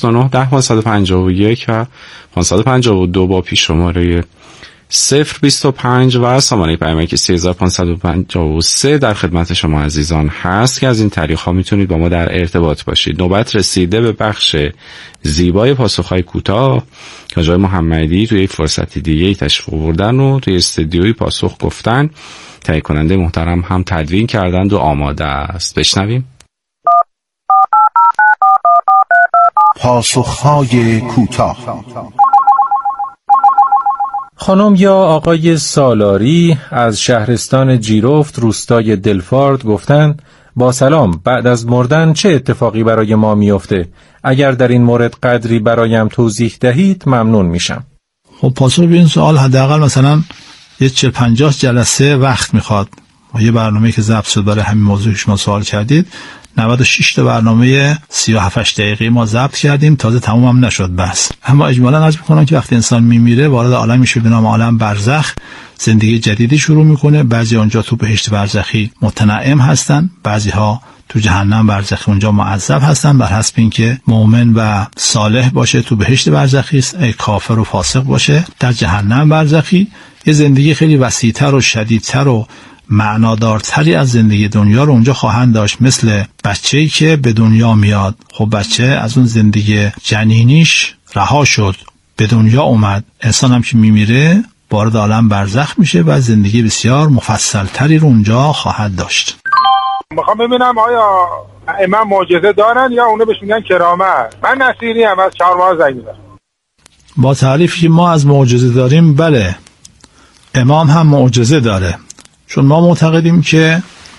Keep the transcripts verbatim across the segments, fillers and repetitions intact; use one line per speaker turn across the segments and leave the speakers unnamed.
هشت نه ده پانصد و پنجاه و یک و پانصد و پنجاه و دو با پیش شماره صفر بیست و پنج و سامانه پیامک سه هزار پانصد و پنجاه و سه در خدمت شما عزیزان هست که از این طریق ها میتونید با ما در ارتباط باشید. نوبت رسیده به بخش زیبای پاسخهای کوتاه که آقای محمدی توی یک فرصتی دیگه تشریف آوردن و توی استودیوی پاسخ گفتن. تهیه کننده محترم هم تدوین کردند و آماده است. بشنویم.
پاسخهای کوتاه.
خانم یا آقای سالاری از شهرستان جیرفت روستای دلفارد گفتند با سلام، بعد از مردن چه اتفاقی برای ما میفته؟ اگر در این مورد قدری برایم توضیح دهید ممنون میشم.
خب پاسخ به این سوال حداقل مثلا یه چهل پنجاه جلسه وقت میخواد. یه برنامه که ضبط شد برای همین موضوع که شما سوال کردید نود و شش تا برنامه سی و هفت دقیقه ما ضبط کردیم، تازه تموم هم نشد بس. اما اجمالاً عرض می‌کنم که وقتی انسان میمیره وارد عالم میشه به نام عالم برزخ، زندگی جدیدی شروع میکنه. بعضی اونجا تو بهشت برزخی متنعم هستن، بعضی‌ها تو جهنم برزخی اونجا معذب هستن، بر حسب اینکه مؤمن و صالح باشه تو بهشت برزخی است، کافر و فاسق باشه در جهنم برزخی. یه زندگی خیلی وسیع‌تر و شدیدتر و معنادارتری از زندگی دنیا رو اونجا خواهند داشت، مثل بچه‌ای که به دنیا میاد. خب بچه از اون زندگی جنینیش رها شد، به دنیا اومد. انسان هم که میمیره وارد عالم برزخ میشه و زندگی بسیار مفصلتری رو اونجا خواهد داشت.
میخوام ببینم آیا امام معجزه دارن یا اونو بهش میگن کرامت؟ من نصیری ام از چهارماه زنگ میزنم.
با تعریفی که ما از معجزه داریم، بله امام هم معجزه داره، چون ما معتقدیم که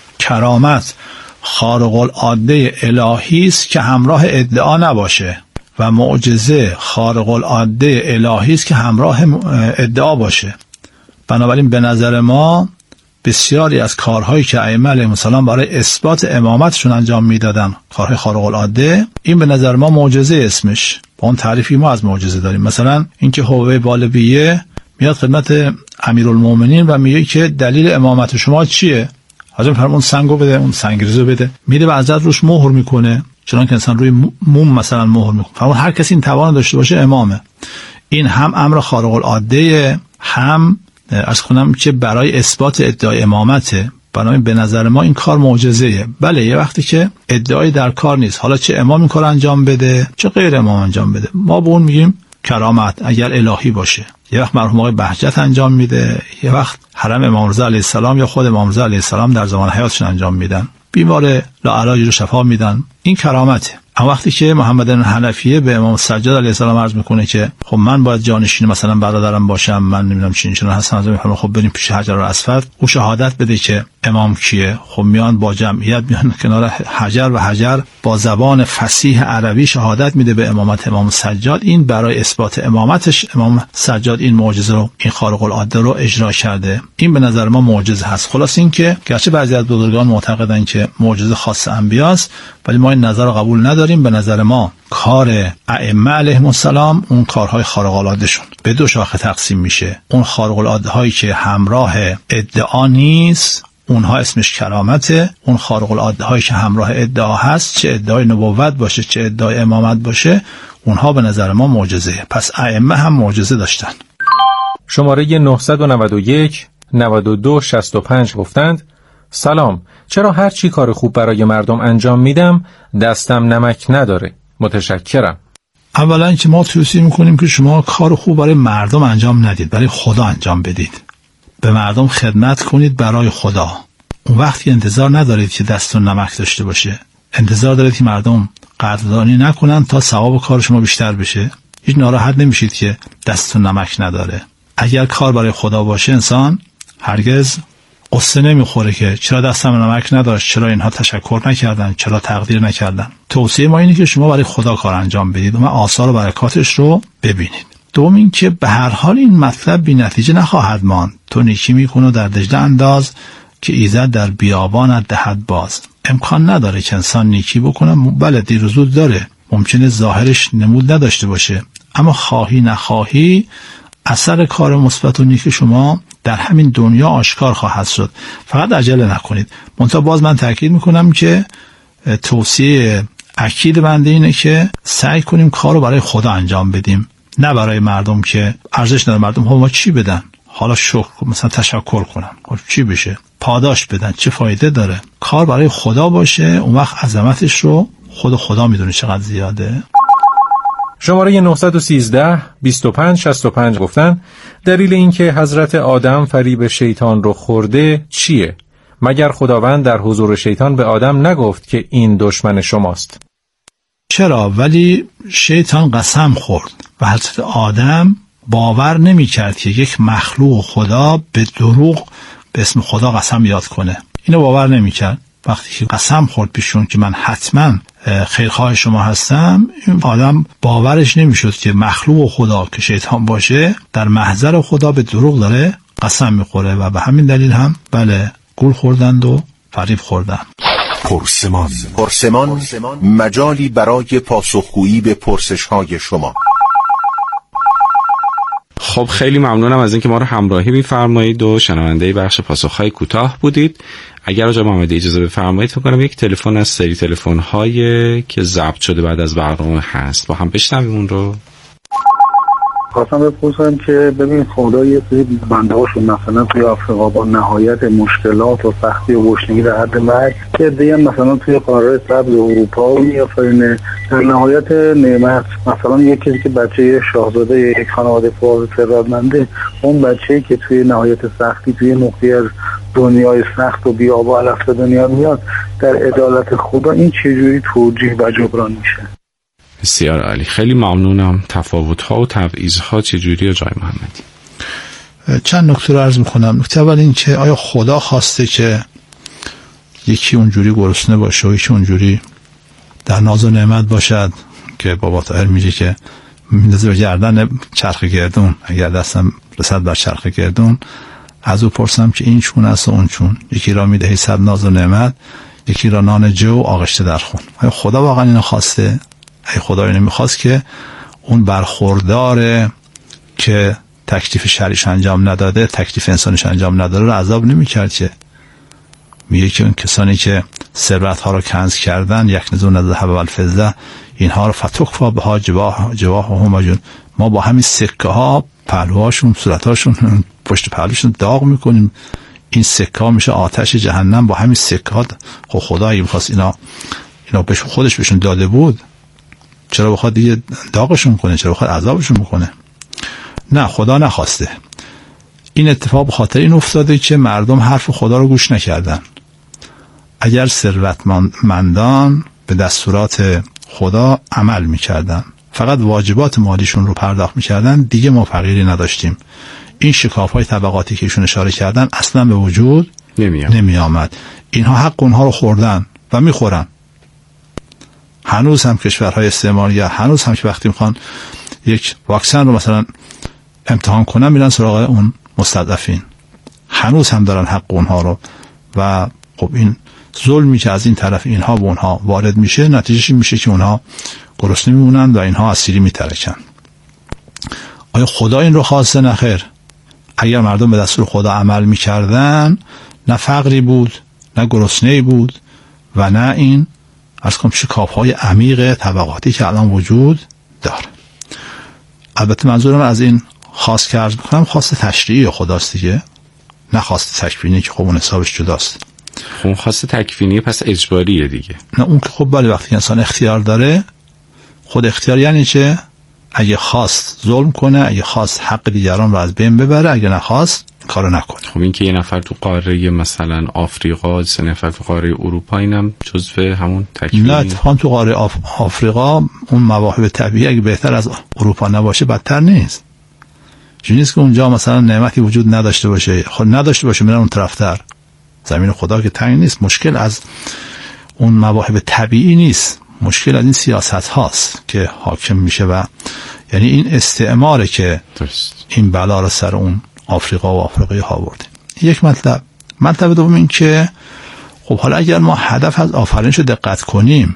کرامت خارق العاده الهی است که همراه ادعا نباشه و معجزه خارق العاده الهی است که همراه ادعا باشه. بنابراین به نظر ما بسیاری از کارهایی که ائمه علیهم السلام برای اثبات امامتشون انجام میدادن، کارهای خارق العاده، این به نظر ما معجزه اسمش. با اون تعریفی ما از معجزه داریم. مثلا اینکه حوه بالبیه میاد خدمت امیرالمومنین و میگه که دلیل امامت شما چیه؟ حاجی فرمون سنگو بده، اون سنگریزو بده، میره و حضرت روش مهر میکنه، چنان که انسان روی موم مثلا مهر میکنه. فرمون هر کسی این توان داشته باشه امامه. این هم امر خارق العاده، هم از خونم که برای اثبات ادعای امامته. بنابراین به نظر ما این کار معجزه‌ایه. بله یه وقتی که ادعای در کار نیست، حالا چه امام این کار انجام بده چه غیر امام انجام بده، ما به اون میگیم کرامت اگر الهی باشه. یه وقت مرحوم آقای بهجت انجام میده، یه وقت حرم امام رضا علیه السلام یا خود امام رضا علیه السلام در زمان حیاتشون انجام میدن، بیمار لاعلاج رو شفا میدن، این کرامته. اما وقتی که محمد بن حنفیه به امام سجاد علیه السلام عرض میکنه که خب من باید جانشین مثلا برادرم باشم، من نمیدونم چی چون هستن، از میفهمم خب بریم پیش حجر الاسود او شهادت بده که امام کیه. خب میان با جمعیت میان کنار حجر و حجر با زبان فصیح عربی شهادت میده به امامت امام سجاد. این برای اثبات امامتش امام سجاد این معجزه رو، این خارق العاده رو اجرا کرده. این به نظر ما معجزه هست. خلاص این که گرچه بعضی از بزرگان معتقدن که معجزه خاص انبیاست، ولی ما این نظر رو قبول نداریم. به نظر ما کار ائمه علیهم السلام، اون کارهای خارق العاده شون به دو شاخه تقسیم میشه. اون خارق العاده هایی که همراه ادعا نیست اونها اسمش کرامته، اون خارق العاده هایی که همراه ادعا هست، چه ادعای نبوت باشه چه ادعای امامت باشه، اونها به نظر ما معجزه. پس ائمه هم معجزه داشتن.
شماره نهصد و نود و یک نود و دو شصت و پنج گفتند سلام، چرا هر چی کار خوب برای مردم انجام میدم دستم نمک نداره؟ متشکرم.
اولا که ما توصیه میکنیم که شما کار خوب برای مردم انجام ندید، برای خدا انجام بدید. به مردم خدمت کنید برای خدا. اون وقتی انتظار ندارید که دستتون نمک داشته باشه، انتظار دارید که مردم قدردانی نکنن تا ثواب کار شما بیشتر بشه. هیچ ناراحت نمیشید که دستتون نمک نداره. اگر کار برای خدا باشه انسان هرگز قصه نمیخوره که چرا دستم نمک نداشت، چرا اینها تشکر نکردن، چرا تقدیر نکردن. توصیه ما اینه که شما برای خدا کار انجام بدید و آثار و برکاتش رو ببینید. دوم این که به هر حال این مطلب بی نتیجه نخواهد ماند. تو نیکی میکنه در دجله انداز که ایزد در بیابانت دهد باز. امکان نداره که انسان نیکی بکنه. بله دیر و زود داره، ممکنه ظاهرش نمود نداشته باشه، اما خواهی نخواهی اثر کار مثبت و نیک شما در همین دنیا آشکار خواهد شد. فقط عجله نکنید. منتها باز من تاکید میکنم که توصیه اکید بنده اینه که سعی کنیم کارو برای خدا انجام بدیم، نه برای مردم که ارزش نداره. مردم ها ما چی بدن؟ حالا شکر مثلا تشکر کنن، چی بشه؟ پاداش بدن، چه فایده داره؟ کار برای خدا باشه، اون وقت عظمتش رو خود خدا میدونه چقدر زیاده.
شماره نه یک سه بیست و پنج شصت و پنج گفتن دلیل اینکه حضرت آدم فریب شیطان رو خورده چیه؟ مگر خداوند در حضور شیطان به آدم نگفت که این دشمن شماست؟
چرا؟ ولی شیطان قسم خورد و حضرت آدم باور نمی کرد که یک مخلوق خدا به دروغ به اسم خدا قسم یاد کنه. اینو باور نمی کرد. وقتی که قسم خورد پیشون که من حتما خیرخواه شما هستم، این آدم باورش نمی شد که مخلوق خدا که شیطان باشه در محضر خدا به دروغ داره قسم می خوره و به همین دلیل هم بله گول خوردند و فریب خوردند.
پرسمان پرسمان مجالی برای پاسخگویی به پرسش‌های شما.
خب خیلی ممنونم از اینکه ما رو همراهی می‌فرمایید و شنونده بخش پاسخ‌های کوتاه بودید. اگر آقا محمدی اجازه بفرمایید فکر کنم یک تلفن از سری تلفن‌های که ضبط شده بعد از برنامه هست، با هم بشنویم اون رو.
خواستم بپرسم که ببین خدا یه سری بنده هاشون مثلا توی آفریقا با نهایت مشکلات و سختی و گشنگی در حد مرگ، که دیگه مثلا توی قاره سبز اروپا و میافرینه در نهایت نعمت، مثلا یک کسی که بچه شاهزاده یک خانواده فقیر ثروتمنده، اون بچه‌ای که توی نهایت سختی توی نقطه از دنیای سخت و بی‌آب و علف دنیا میاد، در عدالت خدا این چجوری توجیه و جبران میشه؟
بسیار عالی، خیلی ممنونم. تفاوت‌ها و تبعیض‌ها چجوریه جای محمدی؟
چند نکته رو عرض می‌کنم. نکته اول این که آیا خدا خواسته که یکی اونجوری گرسنه باشه و یکی اونجوری در ناز و نعمت باشد که بابا طاهر میگه که میندازه به گردن چرخ گردون، اگر دستم رسد بر چرخ گردون از او پرسم که این چون است و اون چون، یکی را میدهی صد ناز و نعمت، یکی را نان جو آغشته در خون. آیا خدا واقعا اینو خواسته؟ ای خدا اینو میخواست که اون برخورداره که تکلیف شرعیش انجام نداده، تکلیف انسانیش انجام نداره رو عذاب نمیکرد؟ که میگه که اون کسانی که ثروت ها رو کنز کردن، یک نزون از ذهب و الفضه، اینها رو فتوکفا بها جواه جواه هم مجون، ما با همین سکه ها پهلوهاشون صورتاشون پشت پهلوشون داغ میکنیم، این سکه ها میشه آتش جهنم. با همین سکه ها خب خدا اگه میخواست اینا اینا بهش خودش بهشون داده بود، چرا بخواد دیگه داغشون کنه؟ چرا بخواد عذابشون بکنه؟ نه، خدا نخواسته. این اتفاق به خاطر این افتاده که مردم حرف خدا رو گوش نکردن. اگر ثروتمندان به دستورات خدا عمل میکردن، فقط واجبات مالیشون رو پرداخت میکردن، دیگه ما فقیری نداشتیم. این شکاف های طبقاتی که ایشون اشاره کردن اصلا به وجود نمی آمد. اینها حق اونها رو خوردن و میخورن. هنوز هم کشورهای استعمارگر هنوز هم که وقتی میخوان یک واکسن رو مثلا امتحان کنن میرن سراغ اون مستضعفین، هنوز هم دارن حق اونها رو. و خب این ظلمی که از این طرف اینها به اونها وارد میشه، نتیجهش میشه که اونها گرسنه میمونن و اینها اسیری میترکن. آیا خدا این رو خواسته؟ نه خیر. اگر مردم به دستور خدا عمل میکردن، نه فقری بود، نه گرسنه‌ای بود و نه این از کم شکاف‌های عمیق طبقاتی که الان وجود داره. البته منظورم از این خاص که عرض بکنم خاص تشریعی خداست دیگه، نه خاص تکوینی که خب اون حسابش جداست.
خب خاص تکوینی پس اجباریه دیگه.
نه اون که خب بله، وقتی انسان اختیار داره، خود اختیار یعنی چه؟ اگه خواست ظلم کنه، اگه خواست حق دیگران رو از بین ببره، اگه نخواست کارو نکنه.
خب این که یه نفر تو قاره مثلا آفریقا، سه نفر تو قاره اروپا، اینم جزو همون تکوین؟
نه اتفاقا تو قاره آف... آفریقا اون مواهب طبیعی اگه بهتر از اروپا نباشه بدتر نیست. چون نیست که اونجا مثلا نعمتی وجود نداشته باشه، خود نداشته باشه میرن اون طرفتر. زمین خدا که تنگ نیست. مشکل از اون مواهب طبیعی نیست، مشکل از این سیاست هاست که حاکم میشه و یعنی این استعماره که درست این بلا رو سر اون آفریقا و آفریقایی ها برده. یک مطلب. مطلب دوم این که خب حالا اگر ما هدف از آفرینش رو دقت کنیم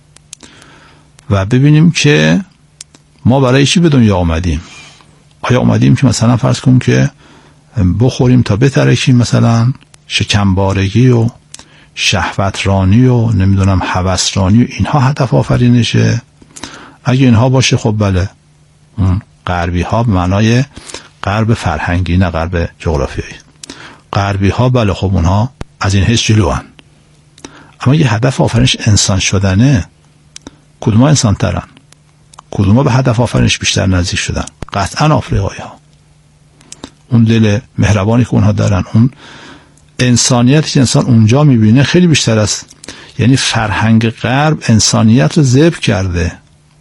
و ببینیم که ما برای چی به دنیا آمدیم، آیا آمدیم که مثلا فرض کنیم که بخوریم تا بترکیم، مثلا شکمبارگی و شهوت رانی و نمیدونم هوس رانی و اینها هدف آفرینشه، اگه اینها باشه خب بله، اون غربی ها به معنای غرب فرهنگی نه غرب جغرافیایی، غربی ها بله خب اونها از این حیث جلوان. اما یه هدف آفرینش انسان شدنه، کدوم ها انسان ترن؟ کدوم ها به هدف آفرینش بیشتر نزدیک شدن؟ قطعا آفریقایی ها. اون دل مهربانی که اونها دارن، اون انسانیتی که انسان اونجا میبینه خیلی بیشتر است. یعنی فرهنگ غرب انسانیت رو ذبح کرده،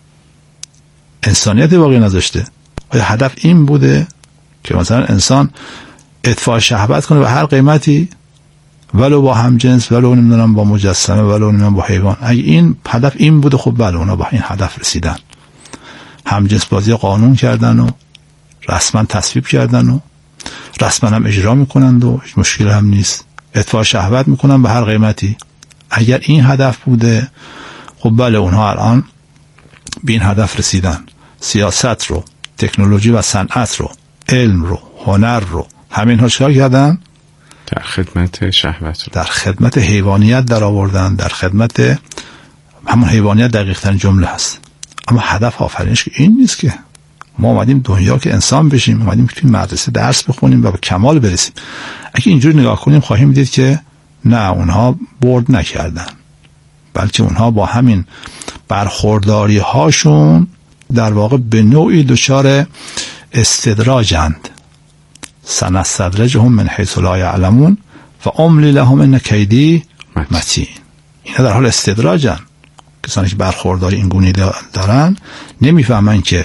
انسانیت واقعی نذاشته. آیا هدف این بوده که مثلا انسان ادفاع شهوت کنه به هر قیمتی، ولو با همجنس، ولو نمیدونم با مجسمه، ولو نمیدونم با حیوان؟ اگه این هدف این بوده خب بله اونا با این هدف رسیدن، همجنس بازی قانون کردن و رسما تصویب کردن و رسما هم اجرا میکنند و هیچ مشکل هم نیست، ادفاع شهوت میکنن به هر قیمتی. اگر این هدف بوده خب بله اونها الان به این هدف رسیدن، سیاست رو، تکنولوژی و صنعت رو، علم رو، هنر رو، همین ها چیکار کردن؟
در خدمت شهوت رو،
در خدمت حیوانیت در آوردن، در خدمت همون حیوانیت دقیق ترین جمله هست. اما هدف آفرینش که این نیست که ما اومدیم دنیا که انسان بشیم، اومدیم که توی مدرسه درس بخونیم و به کمال برسیم. اگه اینجوری نگاه کنیم خواهیم دید که نه، اونها برد نکردن، بلکه اونها با همین برخورداری هاشون در واقع به نوعی دچار استدراجند. سنستدرجهم من حیث لا یعلمون و املی لهم ان کیدی متین. اینا در حال استدراجن. کسانی که برخورداری این گونه دارن نمیفهمن که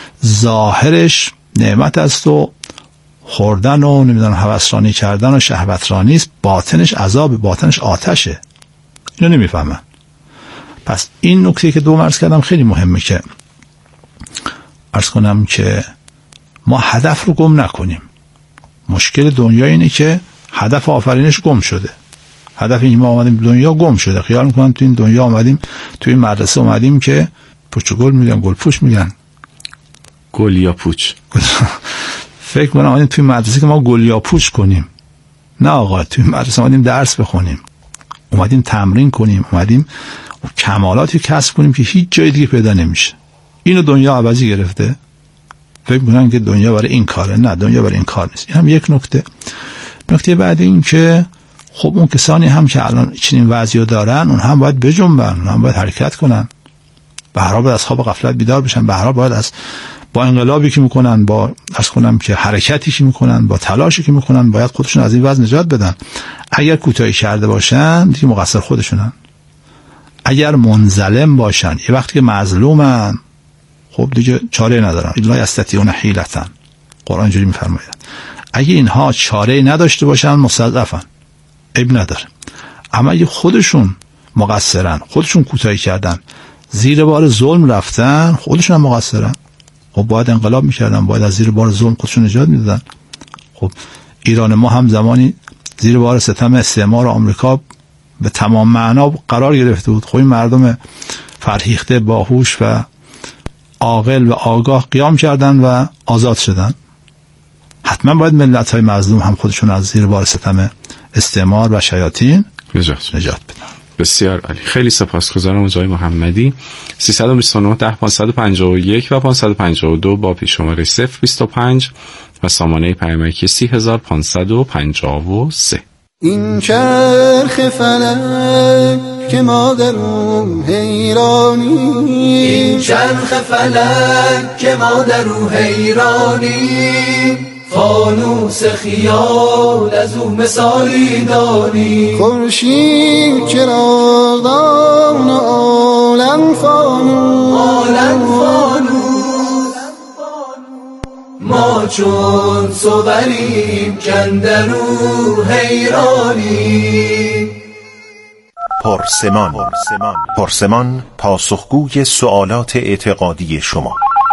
ظاهرش نعمت است و خوردن و نمیدونم هوسرانی کردن و شهوترانی است، باطنش عذاب، باطنش آتشه. اینو نمیفهمن. پس این نکته که دو عرض کردم خیلی مهمه که عرض کنم که ما هدف رو گم نکنیم. مشکل دنیا اینه که هدف آفرینش گم شده. هدف این ما آمدیم دنیا گم شده. خیال میکنن تو این دنیا آمدیم، تو این مدرسه اومدیم که پوچ گل میگن، گل پوچ میگن،
گل یا پوچ.
فکر کنم آمدیم تو این مدرسه که ما گل یا پوچ کنیم. نه آقا، تو این مدرسه اومدیم درس بخونیم، اومدیم تمرین کنیم، اومدیم کمالاتی کسب کنیم که هیچ جای دیگه پیدا نمیشه. اینو دنیا عوضی گرفته. فکر میکنن که دنیا برای این کاره. نه، دنیا برای این کار نیست. این هم یک نکته. نکته بعد این که خب اون کسانی هم که الان چنین وضعیو دارن، اون هم باید بجنبن، اون هم باید حرکت کنن، به هر حال باید از خواب غفلت بیدار بشن، به هر حال باید از با انقلابی که میکنن، با عرض کنم که حرکتی که میکنن، با تلاشی که میکنن، باید خودشون از این وضع نجات بدن. اگر کوتاهی کرده باشن دیگه مقصر خودشونن. اگر منظلم باشن، یه وقتی که مظلومن، خب دیگه چاره ندارن. لا یستطیعون حیلة، قرآن اینجوری میفرماید. اگه اینها چاره نداشته باشن مستضعفن، عیب نداره. اما اگه خودشون مقصرن، خودشون کوتاهی کردن، زیر بار ظلم رفتن، خودشون هم مقصرن. خب باید انقلاب میکردن، باید از زیر بار ظلم خودشون نجات میدادن. خب ایران ما هم زمانی زیر بار ستم استعمار آمریکا به تمام معنا قرار گرفته بود. خب این مردم فرهیخته، باهوش و عاقل و آگاه قیام کردن و آزاد شدن. حتما باید ملت های مظلوم هم خودشون از زیر بار ستم استعمار و شیاطین
نجات
نجات بدن.
بسیار عالی. خیلی سپاسگزارم آقای محمدی. سیصد و بیست و نه ده پانصد و پنجاه و یک و پانصد و پنجاه و دو با پیش شماره صفر بیست و پنج و سامانه پیامکی سی هزار پانصد و پنجاه و سه.
این چرخ فلک که ما در او حیرانی، این چرخ فلک که ما در او حیرانی، فانوس خیال از او مثالی دانی. خورشید چراغدان عالم فانوس، عالم فانوس، ما چون صوریم کندرو حیرانی.
پرسمان. پرسمان پاسخگوی سوالات اعتقادی شما.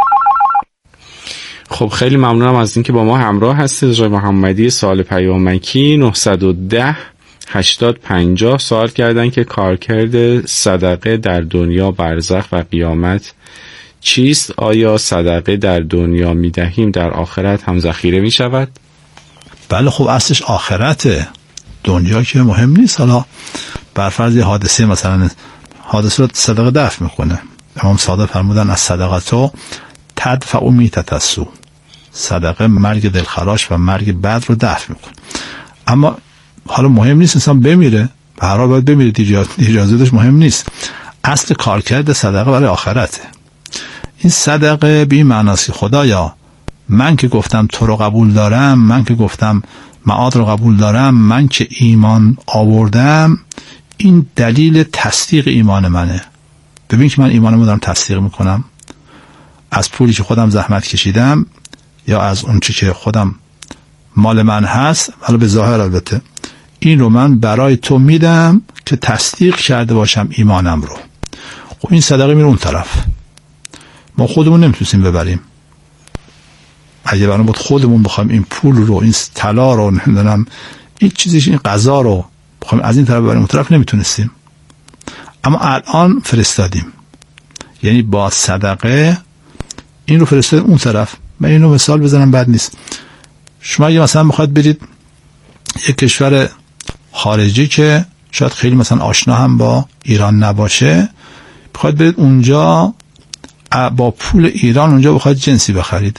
خب خیلی ممنونم از اینکه با ما همراه هستید. آقای محمدی سوال پیامکی نهصد و ده هشتاد پنجاه سوال کردن که کارکرد صدقه در دنیا، برزخ و قیامت چیست؟ آیا صدقه در دنیا میدهیم در آخرت هم ذخیره میشود؟
بله خب اصلش آخرته. دنیا که مهم نیست. حالا بر فرض یه حادثه، مثلا حادثه رو صدقه دفع میکنه. امام صادق فرمودن از صدقاتو تدفع میتت السوء، صدقه مرگ دلخراش و مرگ بد رو دفع میکنه. اما حالا مهم نیست انسان بمیره، به هر حال باید بمیره دیگه، اجازه داشت مهم نیست. اصل کارکرد صدقه برای آخرته. این صدقه به این معناست که خدایا من که گفتم تو رو قبول دارم، من که گفتم معاد رو قبول دارم، من که ایمان آوردم، این دلیل تصدیق ایمان منه. ببین که من ایمانمو دارم تصدیق میکنم، از پولی که خودم زحمت کشیدم یا از اون چی که خودم مال من هست، حالا به ظاهر البته، این رو من برای تو میدم که تصدیق کرده باشم ایمانم رو. خب این صدقه میره اون طرف. ما خودمون نمیتونیم ببریم. اگه برای بود خودمون بخوایم این پول رو، این طلا رو، نمیدونم این چیزیش، این غذا رو بخوایم از این طرف ببریم اون طرف، نمیتونستیم. اما الان فرستادیم، یعنی با صدقه این رو فرستادیم اون طرف. من اینو مثال بزنم بد نیست. شما اگه مثلا بخواید برید یک کشور خارجی که شاید خیلی مثلا آشنا هم با ایران نباشه، بخواید برید اونجا با پول ایران اونجا بخواید جنسی بخرید،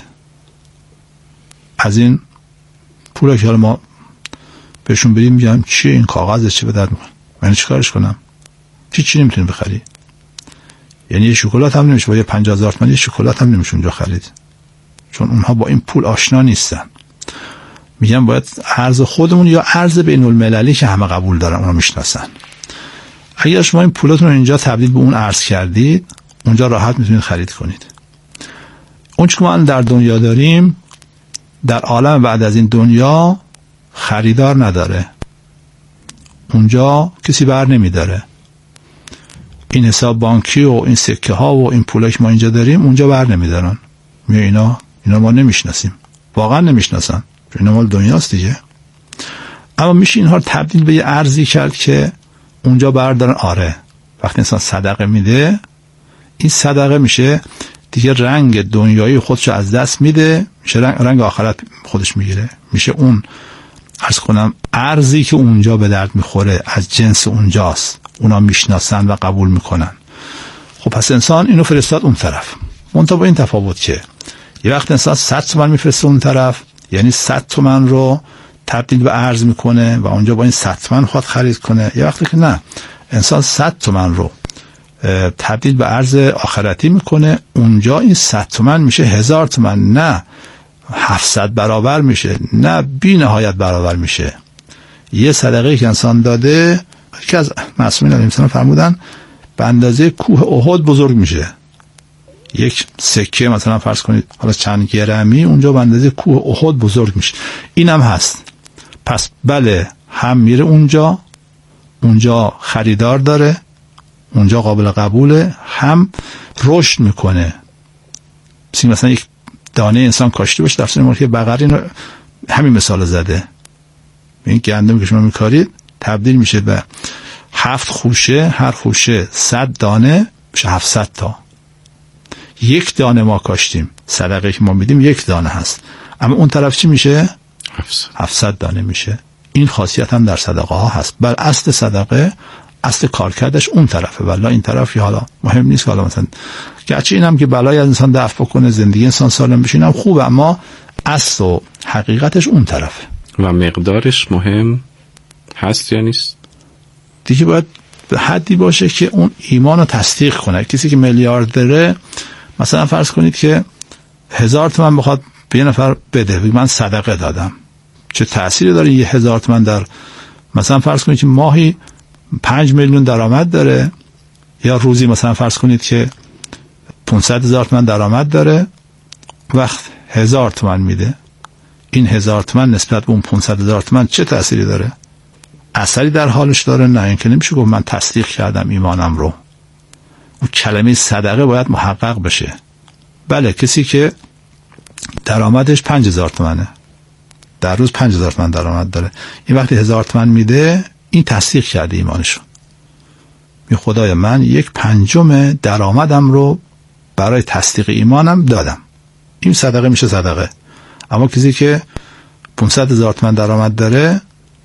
از این پول که حالا ما بهشون بریم میگم چیه این کاغذ، چه به درد میخوره، من چیکارش کنم؟ چی چی نمیتونی بخری. یعنی یه شکلات هم نمیشه با یه پنجاه هزار تومان یه شکلات هم نمیشه اونجا خرید، چون اونها با این پول آشنا نیستن. میگم باید ارز خودمون یا ارز بین المللی که همه قبول دارن اونو میشناسن. اگر شما این پولاتون رو اینجا تبدیل به اون ارز کردید، اونجا راحت میتونید خرید کنید. اون چیزی که ما در دنیا داریم، در عالم بعد از این دنیا خریدار نداره. اونجا کسی بر نمیداره. این حساب بانکی و این سکه ها و این پولا که ما اینجا داریم اونجا بر نمیدارن. می اینا اینا ما نمیشناسیم، واقعا نمیشناسن، اینا مال دنیاست دیگه. اما میشه اینها رو تبدیل به یه ارزی کرد که اونجا بردارن. آره، وقتی انسان صدقه میده، این صدقه میشه دیگه رنگ دنیایی خودشو از دست میده، میشه رنگ, رنگ آخرت خودش میگیره، میشه اون عرض کنم ارزی که اونجا به درد میخوره، از جنس اونجاست، اونا میشناسن و قبول میکنن. خب پس انسان اینو فرستاد اون طرف. منتها با این تفاوت که یه وقت انسان صد تومن میفرسته اون طرف، یعنی صد تومن رو تبدیل به ارز میکنه و اونجا با این صد تومن خود خرید کنه. یه وقتی که نه، انسان صد تومن رو تبدیل به ارز آخرتی میکنه، اونجا این صد تومن میشه هزار تومن، نه هفتصد برابر میشه، نه بی نهایت برابر میشه. یه صدقه که انسان داده، یکی از معصومین علیه السلام فرمودن به اندازه کوه احد بزرگ میشه. یک سکه مثلا فرض کنید حالا چند گرمی، اونجا به اندازه کوه احد بزرگ میشه. اینم هست. پس بله، هم میره اونجا، اونجا خریدار داره، اونجا قابل قبوله، هم رشد میکنه. مثلا یک دانه انسان کاشته باشه در سن که بقری، همین مثال زده. این گندم که شما میکارید تبدیل میشه به هفت خوشه، هر خوشه صد دانه میشه هفتصد تا. یک دانه ما کاشتیم، صدقه که ما میدیم یک دانه هست، اما اون طرف چی میشه؟ هفتصد دانه میشه. این خاصیت هم در صدقه ها هست. بر اصل صدقه، اصل کارکردش اون طرفه، ولی این طرف حالا مهم نیست. حالا مثلا گرچه اینم که بلای از انسان دفع بکنه، زندگی انسان سالم بشه، اینم خوبه، اما اصل و حقیقتش اون طرفه.
و مقدارش مهم هست یا نیست؟
دیگه باید به حدی باشه که اون ایمان رو تصدیق کنه. کسی که میلیاردره، مثلا فرض کنید که هزار تومن بخواد به یه نفر بده، بگه من صدقه دادم، چه تأثیری داره یه هزار تومن در، مثلا فرض کنید که ماهی پنج میلیون درآمد داره، یا روزی مثلا فرض کنید که پانصد هزار تومن درآمد داره، وقت هزار تومن میده، این هزار تومن نسبت به اون پانصد هزار تومن چه تأثیری داره؟ اثری در حالش داره؟ نه. این که نمیشه گفت من تصدیق کردم ایمانم رو. اون کلمه صدقه باید محقق بشه. بله، کسی که درآمدش پنج هزار تومنه، در روز پنج هزار تومن درآمد داره، این وقتی هزار تومن میده، این تصدیق کرده ایمانشو. می خدای من یک پنجم درآمدم رو برای تصدیق ایمانم دادم، این صدقه میشه صدقه. اما کسی که پانصد هزار تومن درآمد داره،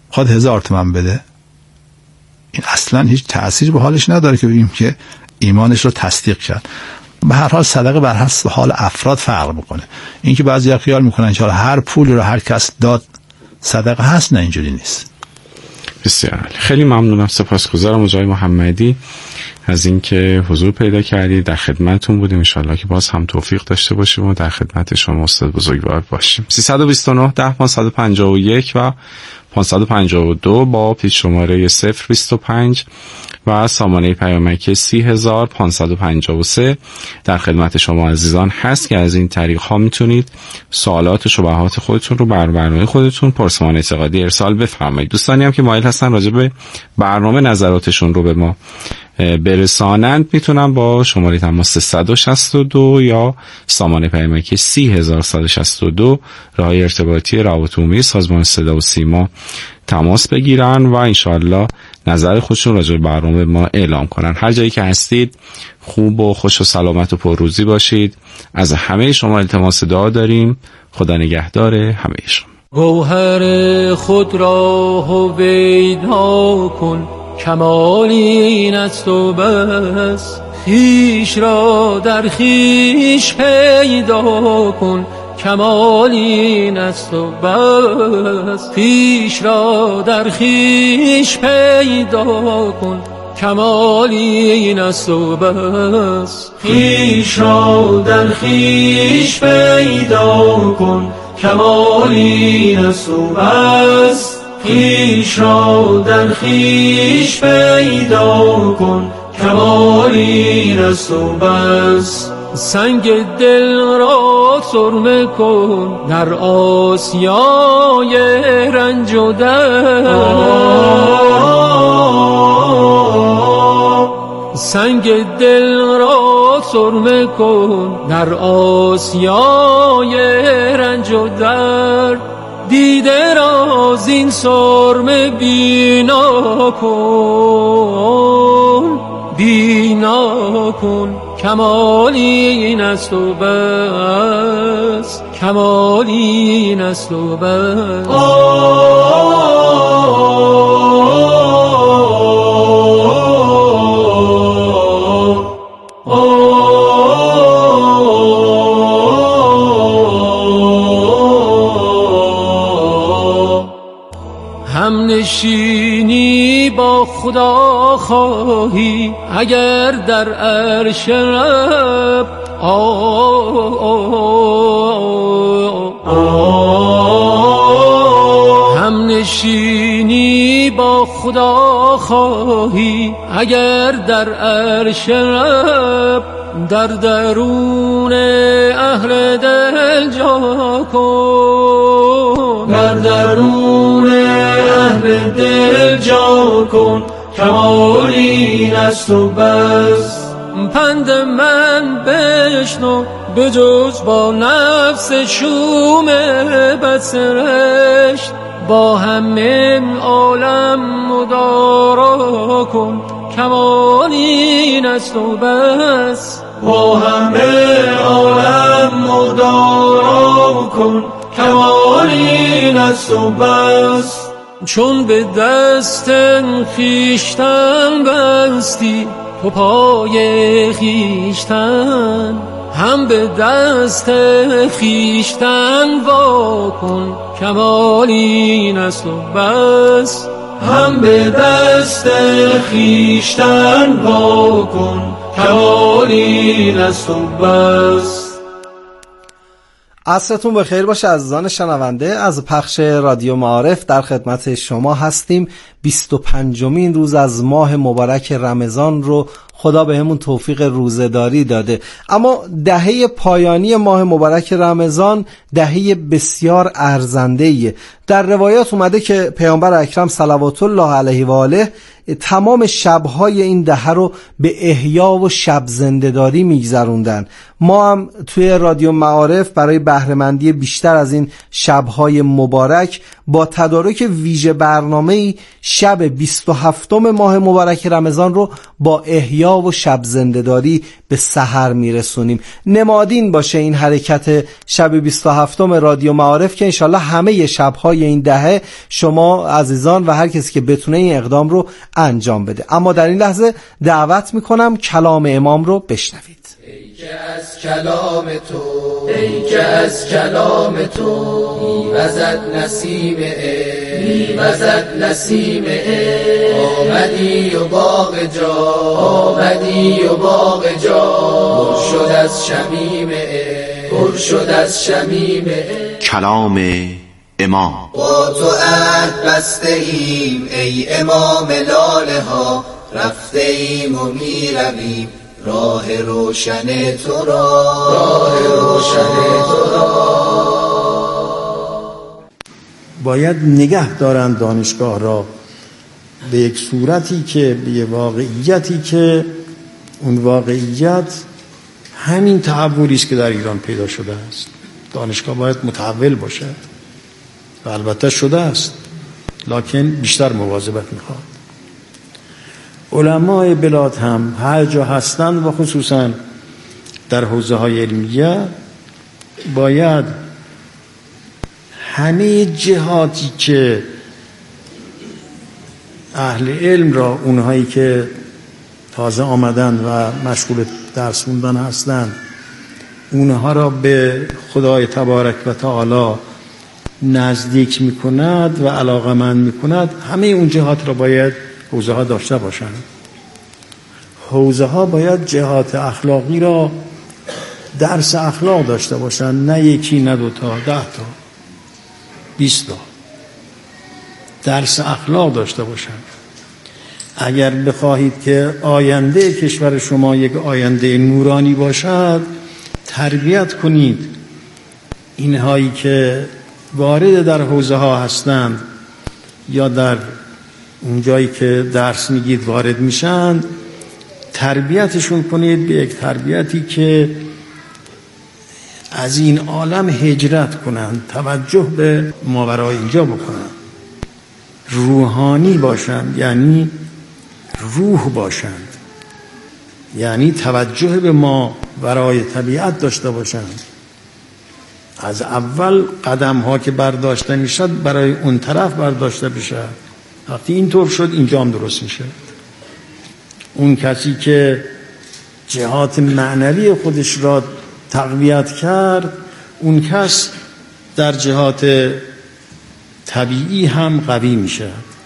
خود هزار تومن بده، این اصلا هیچ تأثیر به حالش نداره که بگیم که ایمانش رو تصدیق کرد. به هر حال صدقه بر حسب حال افراد فرق میکنه. این که بعضیا خیال میکنن که هر پولی رو هر کس داد صدقه هست، نه اینجوری نیست.
بسیار خیلی ممنونم، سپاسگزارم آقای محمدی از اینکه حضور پیدا کردید. در خدمتتون بودیم، ان شاءالله که باز هم توفیق داشته باشیم و در خدمت شما استاد بزرگوار باشیم. سیصد و بیست و نه ده پانصد و پنجاه و یک و پانصد و پنجاه و دو با پیش شماره صفر بیست و پنج و سامانه پیامک سی هزار پانصد و پنجاه و سه در خدمت شما عزیزان هست که از این طریق ها میتونید سوالات و شبهات خودتون رو بر برنامه خودتون پرسمان اعتقادی ارسال بفرمایید. دوستانی هم که مایل هستن راجع به برنامه نظراتشون رو به ما برسانند میتونن با شماره تماس صد و شصت و دو یا سامانه پیامک سی هزار صد و شصت و دو راه ارتباطی روابط عمومی سازمان صدا و سیما تماس بگیرن و انشاءالله نظر خودشون راجع به برنامه ما اعلام کنن. هر جایی که هستید خوب و خوش و سلامت و پرروزی باشید. از همه شما التماس دعا داریم. خدا نگهدار همه شما.
گوهر خود را هویدا کن، کمال این است و بس. خویش را در خویش پیدا کن، کمال این است و بس. خویش را در خویش پیدا کن، کمال این است و بس. خویش را در خویش پیدا کن، کمال این است و بس. خویش را در خویش پیدا کن، کمال این است و بس. سنگ دل را سرمه کن در آسیای رنج و درد. سنگ دل را سرمه کن در آسیای رنج و درد. دیده را زین سرمه بینا کن، بینا کن، کمال این است و بس. کمال این است و بس. هم نشینی با خدا خواهی اگر در عرش رب. هم نشینی با خدا خواهی اگر در عرش رب. در درون اهل دل جا کن، در درون اهل دل جا کن، کمال این است و بس. پند من بشنو بجز با نفس شوم بدسرشت. با همه عالم مدارا کن، کمال این است و بس. با همه عالم مدارا کن، کمال این است و بس. چون به دست خویشتن بستی تو پای خویشتن، هم به دست خویشتن وا کن، کمال این است و بس. هم به دست خویشتن وا کن، کمال این است و بس.
عصرتون بخیر باشه عزیزان شنونده. از پخش رادیو معارف در خدمت شما هستیم. بیست و پنجمین روز از ماه مبارک رمضان رو خدا به همون توفیق روزه‌داری داده. اما دهه پایانی ماه مبارک رمضان دهه بسیار ارزنده‌ایه. در روایات اومده که پیامبر اکرم صلوات الله علیه و آله تمام شب‌های این دهه رو به احیا و شب زنده‌داری می‌گذروندن. ما هم توی رادیو معارف برای بهره‌مندی بیشتر از این شب‌های مبارک با تدارک ویژه برنامه‌ای شب بیست و هفتم ماه مبارک رمضان رو با احیا و شب زنده‌داری به سحر میرسونیم. نمادین باشه این حرکت شب بیست و هفتم رادیو معارف که انشالله همه شب‌های این دهه شما عزیزان و هر کسی که بتونه این اقدام رو انجام بده. اما در این لحظه دعوت میکنم کلام امام رو بشنوید.
ای که از کلام تو ای که از کلام تو میوزد نسیم عشق میوزد نسیم عشق آمدی و باغ جا آمدی و باغ جا پر شد از شمیم عشق پر شد از شمیم عشق.
کلام امام.
با تو عهد بسته ایم ای امام لاله ها رفته ایم و میرویم راه روشن تو را راه روشن تو را.
باید نگه دارند دانشگاه را به یک صورتی که به یک واقعیتی که اون واقعیت همین تحولی است که در ایران پیدا شده است. دانشگاه باید متحول باشد و البته شده است، لکن بیشتر مواظبت میخواد. علمای بلاد هم هر جا هستند و خصوصا در حوزه های علمیه باید همه جهاتی که اهل علم را، اونهایی که تازه آمدن و مشغول درس خوندن هستند، اونها را به خدای تبارک و تعالی نزدیک میکند و علاقمند میکند. همه اون جهات را باید حوزه ها داشته باشند. حوزه ها باید جهات اخلاقی را، درس اخلاق داشته باشند، نه یکی نه دو تا، ده تا، بیست تا درس اخلاق داشته باشند. اگر بخواهید که آینده کشور شما یک آینده نورانی باشد، تربیت کنید اینهایی که وارد در حوزه ها هستند یا در اون جایی که درس میگید وارد میشن، تربیتشون کنید به یک تربیتی که از این عالم هجرت کنند، توجه به ماورای اینجا بکنند، روحانی باشند، یعنی روح باشند، یعنی توجه به ما ورای طبیعت داشته باشند. از اول قدم ها که برداشته میشد برای اون طرف برداشته بشه. وقتی اینطور شد اینجا هم درست میشه. اون کسی که جهات معنوی خودش را تقویت کرد، اون کس در جهات طبیعی هم قوی میشه.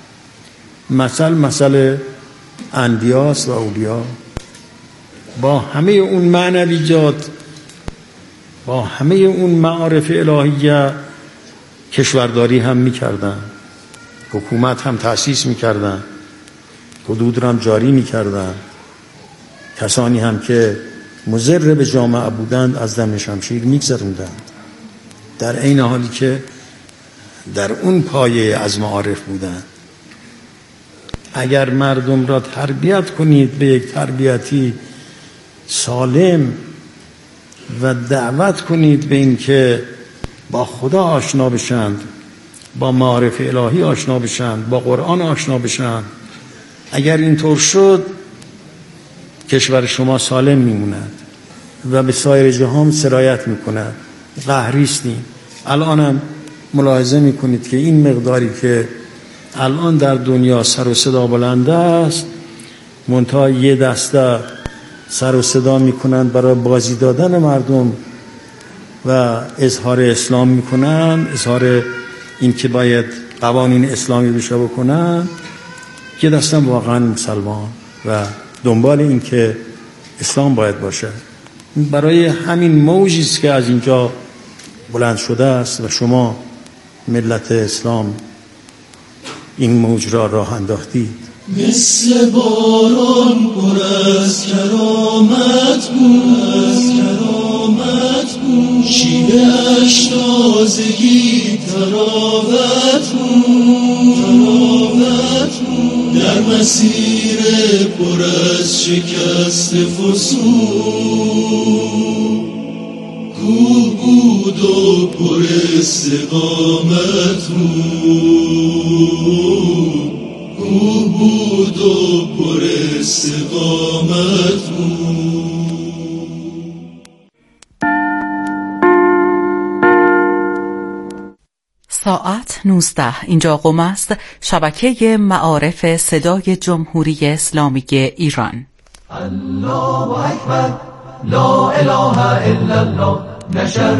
مثل مثل انبیاست و اولیا با همه اون معنویات، با همه اون معارف الهیه کشورداری هم میکردن، حکومت هم تأسیس میکردن، حدود را هم جاری میکردن. کسانی هم که مضر به جامعه بودند از دم شمشیر میگذروندند، در عین حالی که در اون پایه از معارف بودند. اگر مردم را تربیت کنید به یک تربیتی سالم و دعوت کنید به این که با خدا آشنا بشند، با معارف الهی آشنا بشند، با قرآن آشنا بشند، اگر اینطور شد کشور شما سالم میموند و به سایر جهان سرایت میکند. قهریستیم. الانم ملاحظه میکنید که این مقداری که الان در دنیا سر و صدا بلند است، منتها یه دسته سر و صدا میکنند برای بازی دادن مردم و اظهار اسلام میکنند، اظهار این که باید قوانین اسلامی بشه بکنند، که دستم واقعا مسلمان و دنبال این که اسلام باید باشه. برای همین موجی است که از اینجا بلند شده است و شما ملت اسلام این موج را راه انداختید.
مثل باران پر از کرامت بود، از کرامت بود، شیوه‌اش تازگی تراوت بود، تراوت بود، در مسیر پر از شکست فسون کوه بود و پر استقامت بود، کوه بود و پر استقامت بود.
ساعت نوزده. اینجا قم است، شبکه معارف صدای جمهوری اسلامی ایران.
الله اکبر، لا اله الا الله، نشر